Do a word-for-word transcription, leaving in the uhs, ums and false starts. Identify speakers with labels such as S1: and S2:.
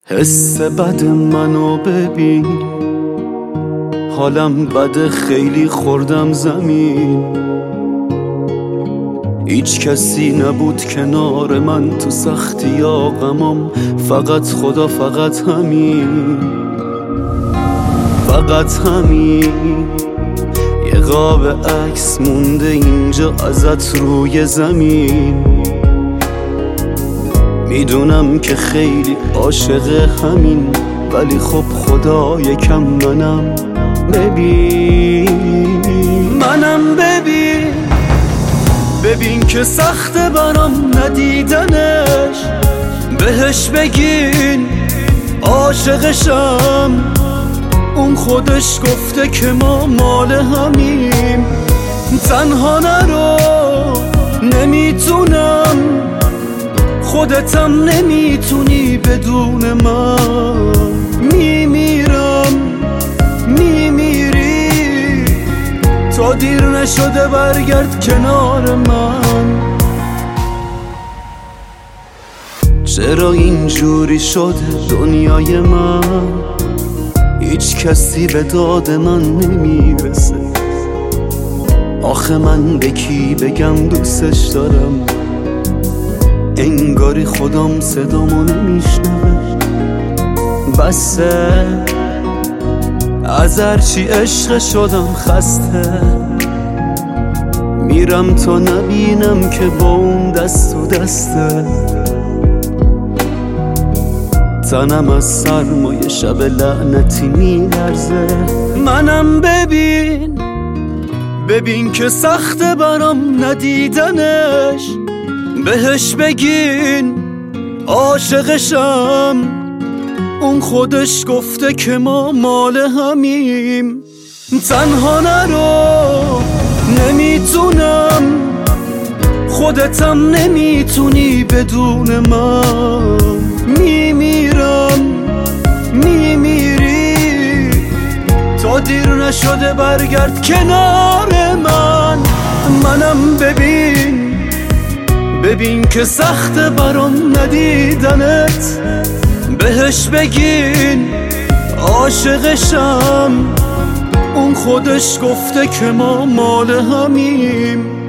S1: حس بد منو ببین، حالم بده خیلی خوردم زمین. هیچ کسی نبود کنار من تو سختی یا غمم، فقط خدا، فقط همین، فقط همین. یه قاب عکس مونده اینجا ازت روی زمین. میدونم که خیلی عاشق همین، ولی خب خدا یکم منم ببین، منم ببین. ببین که سخته برام ندیدنش، بهش بگین عاشقشم. اون خودش گفته که ما مال همیم. تنها نرو، نمیتونم، خودتم نمیتونی بدون من. میمیرم، میمیری، تا دیر نشده برگرد کنار من. چرا اینجوری شده دنیای من؟ هیچ کسی به داد من نمیرسه. آخه من به کی بگم دوستش دارم؟ انگاری خودم صدامو نمیشنوه. بسه از هرچی عشق شدم خسته. میرم تا نبینم که با اون دست و دسته. تنم از سرمای شب لعنتی میلرزه. منم ببین، ببین که سخته برام ندیدنش. بهش بگین عاشقشم. اون خودش گفته که ما مال همیم. تنها نرو، نمیتونم، خودتم نمیتونی بدون من. میمیرم، میمیری، تا دیر نشده برگرد کنار من. منم ببین، ببین که سخته برام ندیدنت. بهش بگین عاشقشم. اون خودش گفته که ما مال همیم.